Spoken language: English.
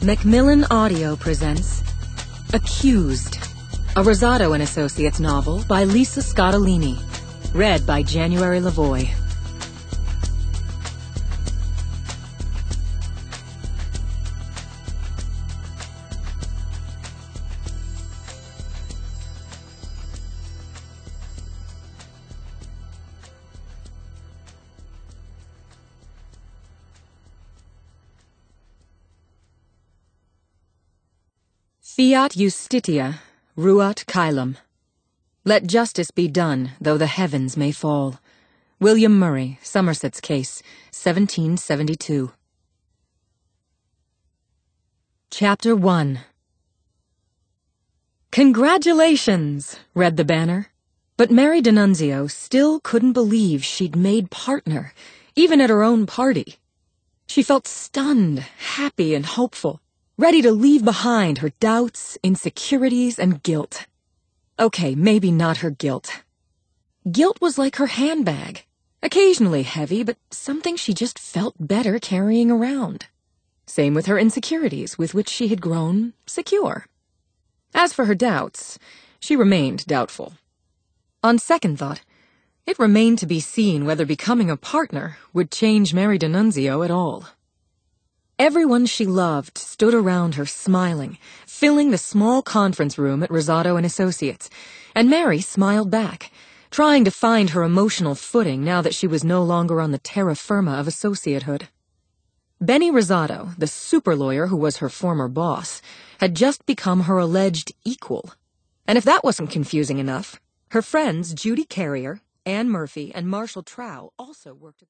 Macmillan Audio presents Accused, a Rosato and Associates novel by Lisa Scottolini, read by January Lavoie. Fiat Justitia, ruat caelum. Let justice be done, though the heavens may fall. William Murray, Somerset's Case, 1772. Chapter 1. Congratulations, read the banner. But Mary D'Annunzio still couldn't believe she'd made partner, even at her own party. She felt stunned, happy, and hopeful, ready to leave behind her doubts, insecurities, and guilt. Okay, maybe not her guilt. Guilt was like her handbag, occasionally heavy, but something she just felt better carrying around. Same with her insecurities, with which she had grown secure. As for her doubts, she remained doubtful. On second thought, it remained to be seen whether becoming a partner would change Mary D'Annunzio at all. Everyone she loved stood around her smiling, filling the small conference room at Rosato and Associates, and Mary smiled back, trying to find her emotional footing now that she was no longer on the terra firma of associatehood. Benny Rosato, the super lawyer who was her former boss, had just become her alleged equal. And if that wasn't confusing enough, her friends Judy Carrier, Anne Murphy, and Marshall Trow also worked at